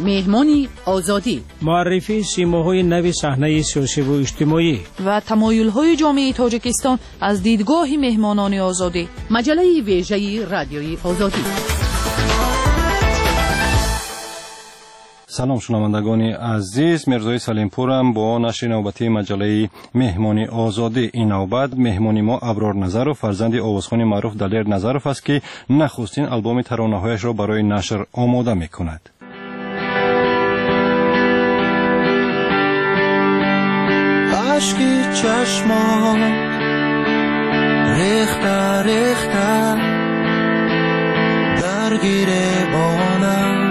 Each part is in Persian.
مهمانی آزادی، معرفی سیماهای نو صحنه سیاسی و اجتماعی و تمایل‌های جامعه تاجیکستان از دیدگاه مهمانان آزادی. مجله ویژه رادیوی آزادی. سلام شنوندگان عزیز، مرزای سلیمپورم با نشر نوبتی مجله مهمانی آزادی. این نوبت مهمانی ما ابرار نظرов فرزند آوازخوان معروف دلیر نظرов است که نخستین آلبوم ترانه‌هایش را برای نشر آماده می‌کند. عشقی چشمان ریخته ریخته درگیر بانم.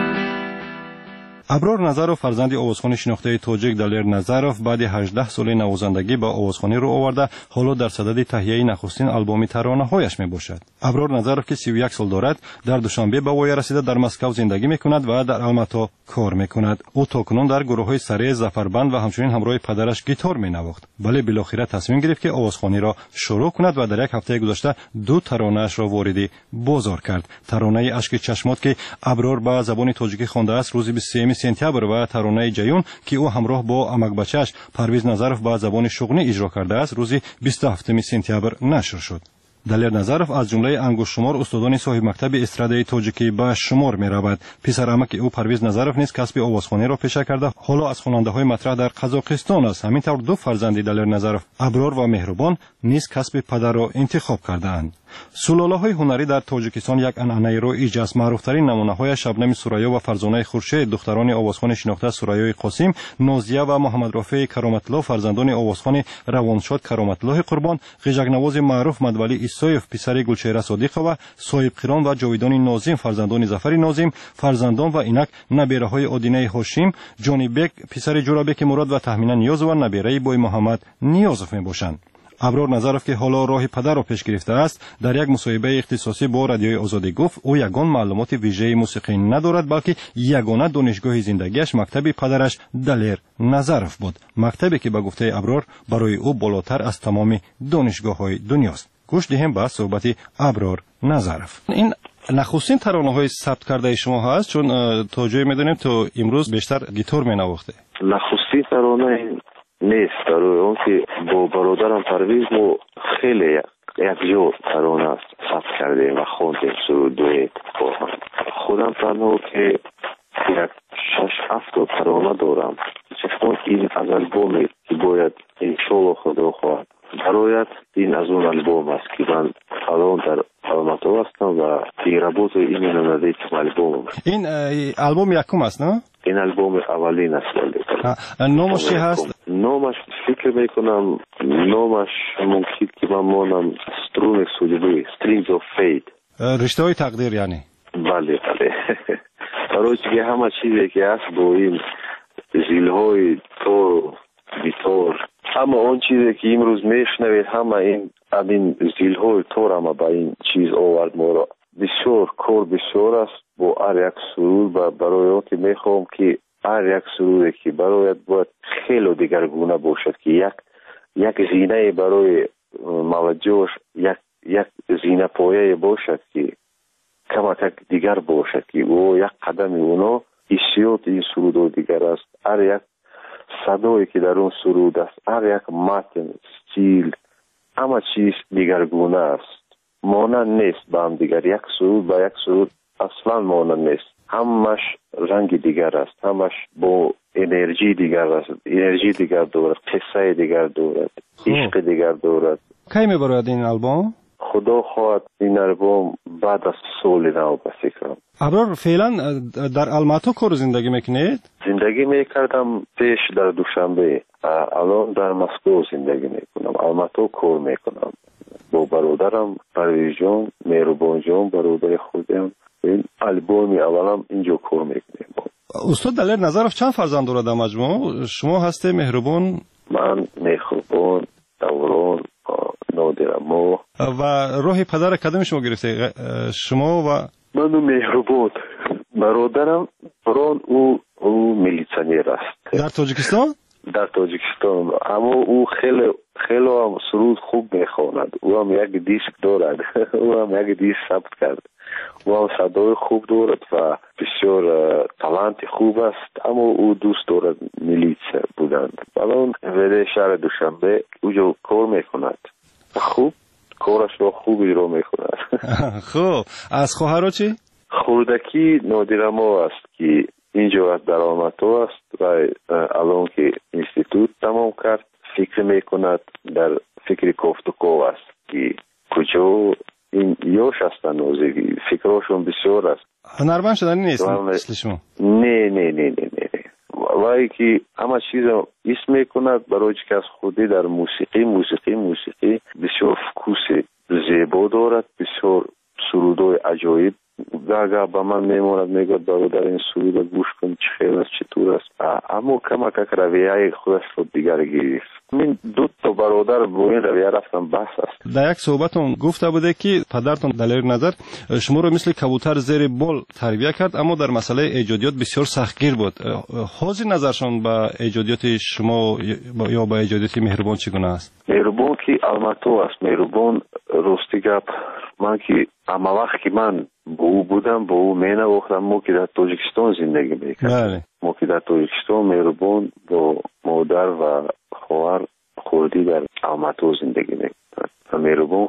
ابرار نظرов فرزند آوازخوان شناخته تاجیک دلیر نظرов بعد 18 سال نوازندگی با آوازخوانی رو آورده، حالا در صدد تهیه نخستین آلبوم ترانه‌هایش میباشد. ابرار نظرов که 31 سال دارد، در دوشنبه به وای رسیده در مسکو زندگی میکند و در الماتا کار میکند. او تاکنون در گروه‌های سره زفربند و همچنین همراه پدرش گیتار مینواخت، ولی بالاخره تصمیم گرفت که آوازخوانی را شروع کند و در یک هفته گذشته 2 ترانه‌اش را وارد بازار کرد. ترانه اشک چشمات که ابرار به زبان تاجیکی خوانده است روز 23 سپتامبر و ترانه جیون که او همراه با امک بچه‌اش پرویز نظرов به زبان شغنی اجرا کرده است روز 27 سپتامبر نشر شد. دلیر نظرов از جمله انگشت شمار استادان صاحب مکتب استرادای تاجیکی به شمار می‌رود. پسر عمک او پرویز نظرов نیز کسب آوازخوانی را پیشه کرده، حالا از خواننده‌های مطرح در قزاقستان است. همینطور 2 فرزند دلیر نظرov ابرار و مهربان نیز کسب پدر را انتخاب کرده‌اند. سلاله‌های هنری در تاجیکستان یک عنعنه رایج است. معروف‌ترین نمونه‌های شبنم سوریا و فرزانه خورشید دختران آوازخوان شناخته سوریای قاسم، نازیه و محمد رافع کرامت‌الله فرزندان آوازخوان روانشاد کرامت‌الله قربان، غژک‌نواز معروف مدولی ایسایف پسر گلچهره صادقه و صاحب قران و جاویدان ناظم فرزندان ظفر ناظم، فرزندان و اینک نبیره‌های آدینه هاشم، جانی بک پسر جورابک مراد و تهمینه نیاز و نبیره بوی محمد نیازف میباشند. ابرار نظرov که حالا راه پدر را پیش گرفته است، در یک مصاحبه اختصاصی با رادیوی آزادی گفت او یگان معلومات ویژه موسیقی ندارد، بلکه یگانه دانشگاه زندگیش مکتب پدرش دلیر نظرov بود، مکتبی که به گفته ابرار برای او بالاتر از تمام دانشگاه‌های دنیاست. گوش دهیم به صحبت ابرار نظرov. این نخستین ترانه‌های ثبت کرده شما هست، چون تا جایی می‌دونیم تو امروز بیشتر گیتار می‌نواخته. نخستین ترانه نیست، برای اون که با برادرم پرویز ما خیلی یک جور ترانه ثبت کردیم و خوندیم سرودوی با هم. خودم تنها که یک 6-7 ترانه دارم، چون این از البومی که باید انشالله خدا خواهد برایت این از اون البوم است که من الان در الماتا هستم و پیرابوت این نمده البوم. این البوم یکم است نه؟ این البوم اولین است. نامش چی هست؟ نامش فکر میکنم نامش ممکن که من مانم سترون سولیبی Strings of Fate، رشته های تقدیر یعنی. بله برای که همه چیزی که هست با این زیلهای تور بیتور، همه اون چیزی که امروز میشنوید همه این زیلهای تور همه با این چیز آورد ما را. بسیار کار بسیار است با هر یک سرود و برای اون که میخوام که هر یک سرودی که برایت باید خیلی دیگرگونه باشد که یک زینه برای موجهش یک زینه پایه باشد که کمک دیگر باشد که او یک قدم اونا حسیات این سرود دیگر است. هر یک صدایی که در اون سرود است، هر یک متن، استیل، همه چیز دیگرگونه است، مانند نیست با هم دیگر. یک سرود با یک سرود اصلا مانند نیست، همش رنگ دیگر است، همش با انرژی دیگر است، انرژی دیگر دارد، قصه دیگر دارد، عشق دیگر دارد. کی میبرد این البوم؟ خدا خواهد این البوم بعد از سال نو به فکرم. ابرار فعلا در الماتا کار زندگی میکنید؟ زندگی میکردم پیش در دوشنبه، الان در مسکو زندگی میکنم. الماتا کار میکنم با برادرم پرویز جان، مهربان جان برادر خودم. این البوم اولم اینجا کار میکنیم. استاد دلیر نظرov چند فرزند دارد در مجموع؟ شما هسته مهربان؟ من مهربان، دوران، نادرمو. و راه پدر کدام شما گرفته؟ شما و من مهربان. برادرم بران او میلیسیونر است در تاجیکستان. در تاجیکستان، اما او خیلی هم سرود خوب میخواند. او هم یک دیسک دارد. او هم یک دیسک ثبت کرد. و صدای خوب دارد و بسیار تالانت خوب است، اما او دوست دارد میلیس بودند. الان ولی شهر دوشنبه اونجا کار میکند، خوب کارش رو خوب اجرا میکند. خب از خواهرها چی؟ خوردکی نادرما است که اینجا از درآمدها است و الان که اینستیتوت تمام کرد فکر میکند، در فکر کوفتکو است که کجا این یوش هستن نوزگی، فکرشون بسیار است. هنرمند شدنی نیست مثل شما؟ نه وای که همه چیز اسم میکند برای که از خودی در موسیقی بسیار فکوس زیبا دارد، بسیار سرودای عجایب گاگا با من میموند، میگوید برادر این سرود گوش کن چه خیلی است چطور است، اما کمک رویه خودش رو دیگر گرفت. من دو تا برادر با این رویه رفتم بحث است. در یک صحبتون گفته بوده که پدرتون دلیر نظر شما رو مثل کبوتر زیر بال تربیت کرد، اما در مسئله ایجادیات بسیار سختگیر بود. حاضر نظرشون به ایجادیات شما یا به ایجادیات مهربان چگونه است؟ مهربان که الماتو است، مهربان راستی گپ من که اما وقت که من با او بودم با او می نواختم، ما که در تاجیکستان زندگی میکردم، ما که در تاجیکستان مهربان با مادر و خواهر خوردی در الماتو زندگی میکردم و مهربان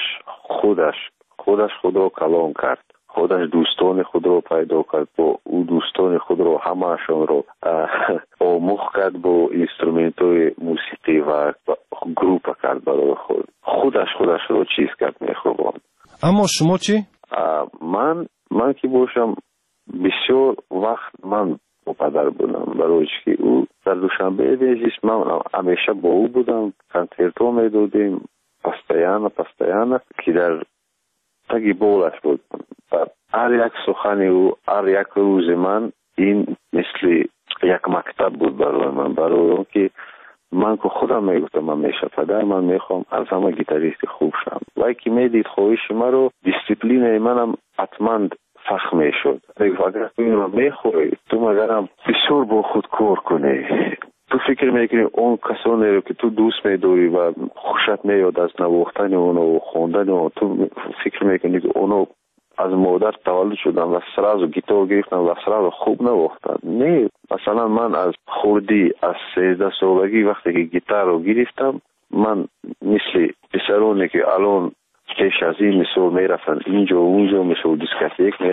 خودش خود را کلام کرد، خودش دوستان خود را پیدا کرد، با او دوستان خود را همهشان را آموخت کرد، با اینسترومنت‌های موسیقی و گروپ کرد برای خودش را چیز کرد مهربان. اما شما چی؟ من که باشم بسیار وقت من با پدر بودم، برای که او در دوشنبه بیزیست من همیشه با او بودم، کنسرتو میدادیم پستیانه که در تگی بولش بود. هر یک سخن او، هر یک روز من این مثل یک مکتب بود برای من که من که خودم میگفتم همیشه پدر من میخوام از همه گیتاریست خوب شم، وای که میدید خواهش من رو دیسپلین منم حتما فخم میشد. اگر تو این رو میخوری تو مگرم بسیار با خود کار کنی، تو فکر میکنی اون کسانی رو که تو دوست میداری و خوشت میاد از نواختن اونو و خوندن اونو، تو فکر میکنی که اونو از مادر تولد شدن و سراز گیتار گرفتن و سراز خوب نواختن. نه، مثلا من از خوردی از 13 سالگی وقتی که گیتار رو گرفتم، من مثل پسرانی که الان پیش از این مثل میرفتن اینجا و اونجا مثل دیسکاتیک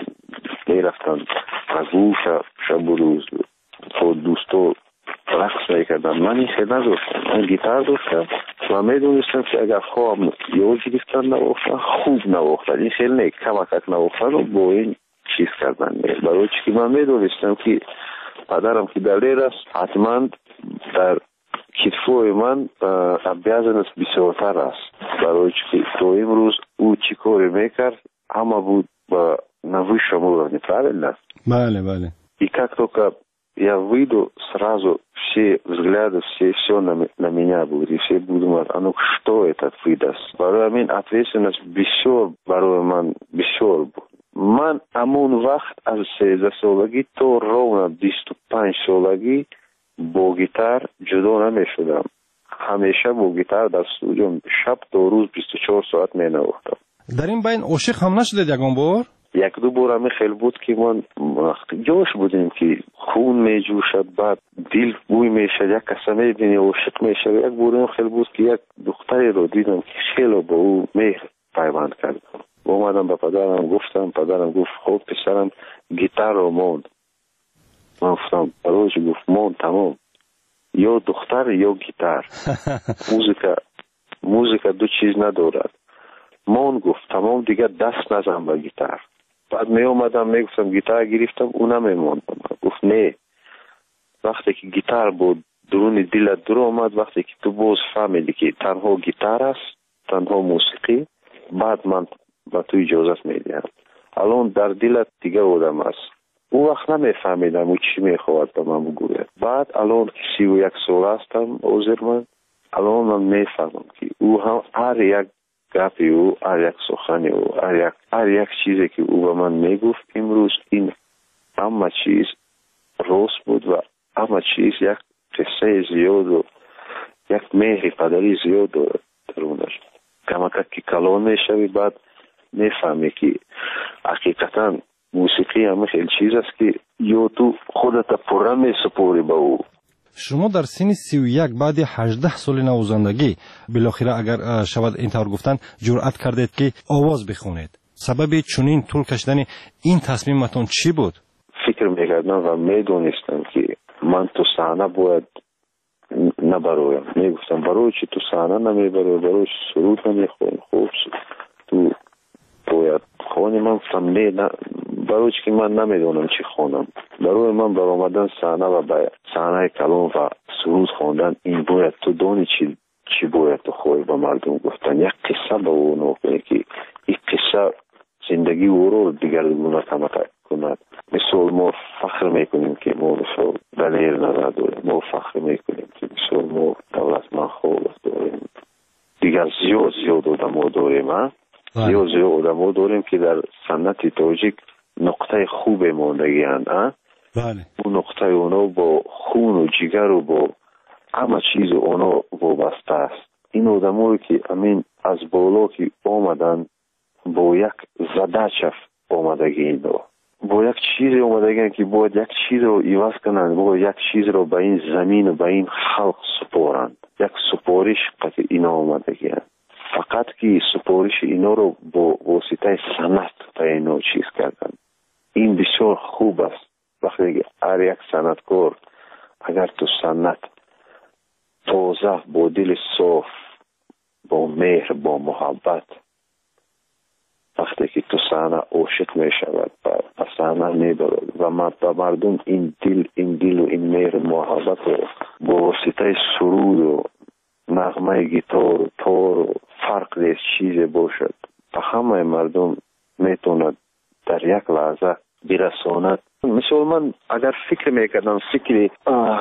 میرفتن رگو شب و روز با دوستو رقص میکردن، من این خیلی نداشتم، من گیتار داشتم و میدونستم که اگر خواهم یاد گرفتن نواختن خوب نواختن، این خیلی نه کمک نواختن رو با این چیز کردن. برای که من میدونستم که پدرم که دلیر است حتما در کتفوی من بیازنس بسیارتر است، برای که تو امروز او چی کاری میکرد همه بود با نوی شما неправильно. Бale. И как только я выйду, сразу все взгляды, все на меня будут, и все будут думать, а ну что это выдаст. Барои мен ответственность бисёр барои ман бисёр буд. Ман амон вақт аз 13 солагӣ то ровно 25 солагӣ бо гитар ҷудо намешудам. ҳамеша бо гитар дар студио шаб то рӯз 24 соат менавохтам. дар ин байн ошиқ ҳам нашудед ягон бор? یک-دو بار همی خیلی بود که من جوش بودیم که خون می جوشد، بعد دل بوی می شد، یک کسی می بینی عاشق می شد. یک بار هم خیلی بود که یک دختری رو دیدم که خیلی با او مهر پیوند کردم. اومدم به پدرم گفتم، پدرم گفت خب پسرم گیتار رو موند. من گفتم برایش گفت موند تمام، یا دختر یا گیتار. موزیکا دو چیز ندارد. من گفت تمام دیگه دست نزن به گیتار. بعد می اومدم می گفتم گیتار گرفتم اونم میموندم. گفت نه، وقتی که گیتار بود درون دلت در اومد، وقتی که تو باز فهمیدی که تنها گیتار است، تنها موسیقی، بعد من با تو اجازت میدم. الان در دلت دیگه آدم است. اون وقت نمیفهمیدم او چی میخواد به من بگوید. بعد الان 31 سال هستم عذر من، الان من میفهمم که او هم هر یک گپی او، هر یک سخنی او، هر یک چیزی که او به من میگفت امروز این همه چیز راست بود و همه چیز یک قصه زیاد و یک مهر پدری زیاد درونش. کمک که کلام میشوی بعد میفهمی که حقیقتا موسیقی همه خیلی چیز است که یا تو خودت پره می سپوری به او. شما در سن 31 بعد 18 سال نوازندگی بالاخره اگر شود اینطور گفتن جرأت کردید که آواز بخونید. سبب چنین طول کشیدن این تصمیمتون چی بود؟ فکر میکردم و میدونستم که من تو صحنه باید نبرویم. میگفتم برای چی تو صحنه نمیبروی، برای چی سرود نمیخونی، خوب تو باید خونی. من گفتم نه، برای چی که من نمیدونم چی خونم. برای من بر آمدن صحنه و به صحنه کلام و سرود خوندن این باید تو دونی چی باید تو خوی به مردم گفتن. یک قصه به او نکنی که این قصه زندگی او رو دیگرگونه کند. مثال ما فخر میکنیم که ما مثال دلیر نظر داریم، ما فخر میکنیم که مثال ما دولتمند خوب داریم، دیگر زیاد آدم داریم. زیاد آدم داریم که در سنت تاجیک نقطه خوب ماندگی هستند. بله. اون نقطه اونا با خون و جگر و با همه چیز اونا وابسته است. این آدمایی که امین از بالا که آمدن با یک زده آمدگی اینا، با یک چیز آمدگی که باید یک چیز رو عوض کنند، باید یک چیز رو به این زمین و به این خلق سپارند. یک سپارش قطع اینا آمدگی هست. فقط که سپارش اینا رو با واسطه سنت تا اینا چیز کردن. این بسیار خوب است. وقتی هر یک سنتکار اگر تو سنت تازه با دل صاف، با مهر، با محبت، وقتی که تو صحنه عاشق می شود و صحنه می دارد و مردم این دل و این مهر محبت رو با واسطه سرود و نغمه گیتار و تار و فرق نیست چیز باشد و همه مردم میتوند در یک لحظه برساند. مثلا من اگر فکر میکردم فکر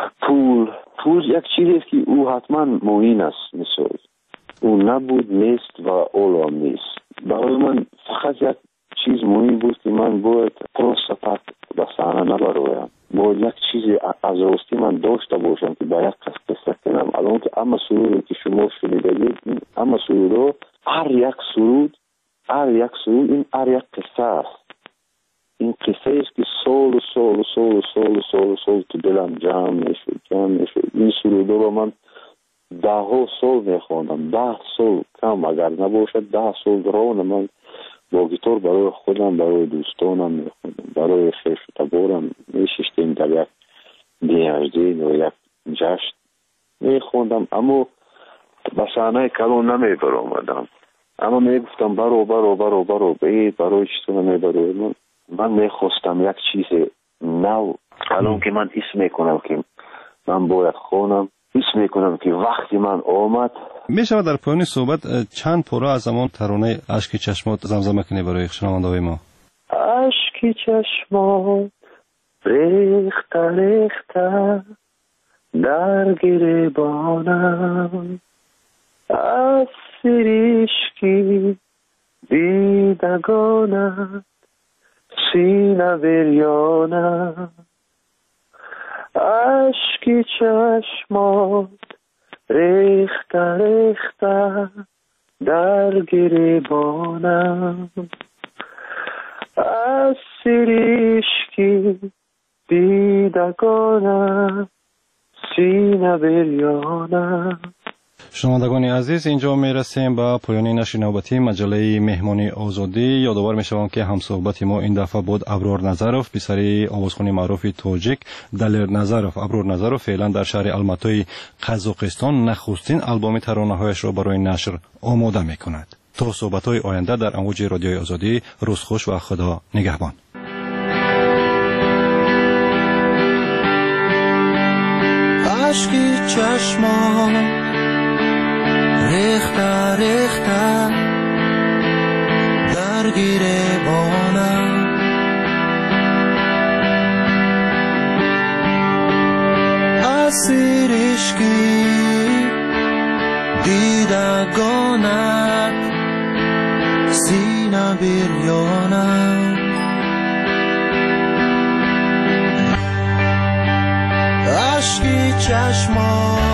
پول یک چیزی است که او حتما معین است. مثلا او نبود نیست و اولام نیست. برای من فقط یک چیز مهم بود که من باید پروستات به صحنه نبرویم. باید یک چیزی از راستی من داشته باشم که به یک قصه کنم. الان که اما سرودی که شما شنیدید، اما سرود هر یک سرود این هر یک قصه است. این قصه است که سال تو دلم جمع میشه. این سرود رو من 10 سال میخوانم، 10 سال کم اگر نباشد 10 سال رون من با گیتار برای خودم، برای دوستانم میخوندم، برای خیش و تبارم میششتیم در یک دیهجدین و یک جشن میخوندم. اما به صحنه کلام نمیبر آمدم. اما میگفتم برو برای چطور نمیبرو. من میخواستم یک چیز نو. الان که من اسم میکنم که من باید خونم، اسم میکنم که وقتی من آمد. میشود در پایان صحبت چند پاره از همون ترانه اشک چشمات زمزمه کنی برای شنونده های ما؟ اشک چشمات ریخته در گریبانم، از سریشکی دیدگانم، سینه بریانم. اشک چشمات ریخته در گریبانم، از سریشکی دیدگانم، سینه بریانم. شنوندگان عزیز، اینجا میرسیم به پایان نشر نوبتی مجله مهمانی آزادی. یادآور میشوم که همصحبت ما این دفعه بود ابرار نظروف، پسر آوازخوان معروف تاجیک دلیر نظروف. ابرار نظروف فعلا در شهر الماتای قزاقستان نخستین آلبوم ترانه‌هایش را برای نشر آماده میکند. تا صحبت‌های آینده در امواج رادیوی آزادی، روز خوش و خدا نگهبان. عشقی چشمان ریخته در گریبانم، اسیر عشقی دیدگانت، سینه بریانم. عشقی چشمان